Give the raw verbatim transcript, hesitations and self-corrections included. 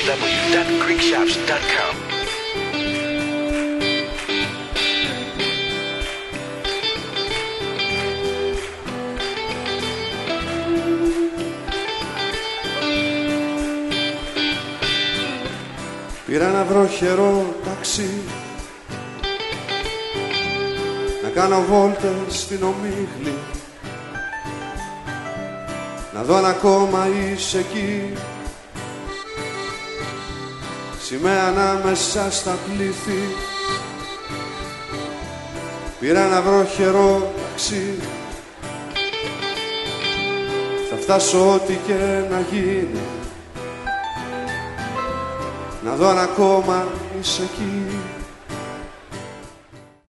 w w w greek shops dot com. Πήρα ένα βροχερό ταξί να κάνω βόλτες στην Ομίχλη, να δω αν ακόμα είσαι εκεί, σημαία ανάμεσα στα πλήθη. Πήρα ένα βροχερό ταξί, θα φτάσω ό,τι και να γίνει, να δω αν ακόμα είσαι εκεί.